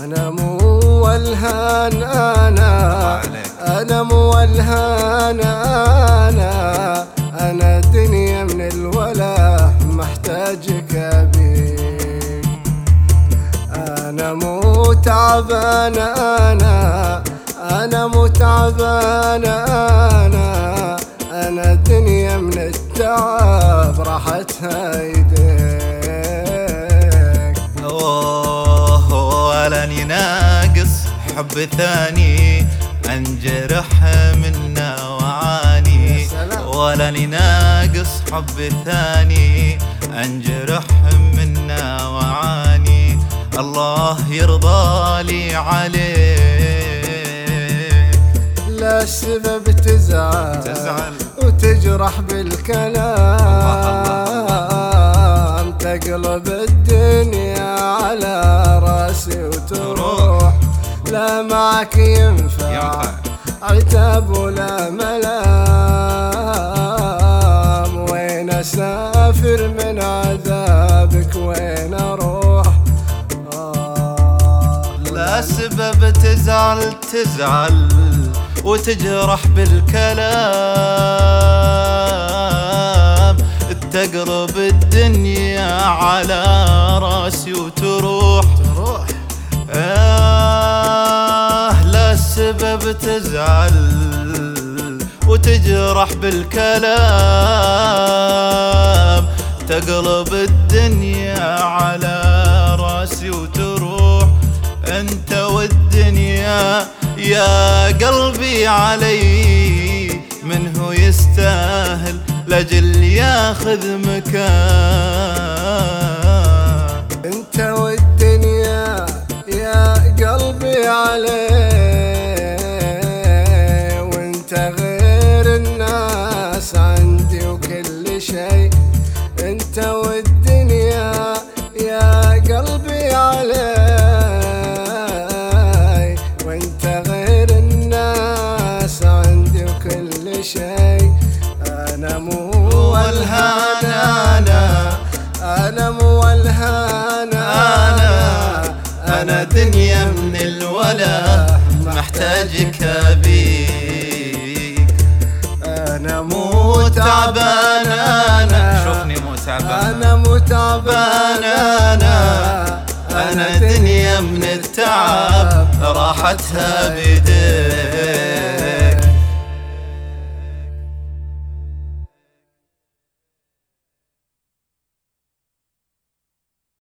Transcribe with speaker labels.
Speaker 1: أنا مو الهان أنا مو الهان أنا الدنيا من الولا محتاجك أبيك. أنا مو تعبان أنا مو تعبان أنا الدنيا من التعب راحتها يديك.
Speaker 2: ولاني ناقص حب ثاني انجرح منا وعاني، ولاني ناقص حب ثاني انجرح منا وعاني. الله يرضى لي عليك،
Speaker 1: لا السبب تزعل وتجرح بالكلام، تقلب الدنيا على راسي وتروح. لا معك ينفع عتاب ولا ملام، وين اسافر من عذابك وين اروح؟
Speaker 2: لا سبب تزعل وتجرح بالكلام، تقرب الدنيا على راسي وتروح. لا السبب تزعل وتجرح بالكلام، تقلب الدنيا على راسي وتروح. انت والدنيا يا قلبي علي منه يستاهل لجل ياخذ مكان.
Speaker 1: انت والدنيا يا قلبي علي وانت غير الناس عندي وكل شيء. انت والدنيا يا قلبي علي وانت غير الناس عندي وكل شيء. انا مو الهان أنا مو الهان
Speaker 2: أنا دنيا من الولا محتاجك أبيك.
Speaker 1: أنا مو تعبان
Speaker 2: شوفني مو تعبان
Speaker 1: أنا مو تعبان
Speaker 2: أنا دنيا من التعب راحتها بيديك.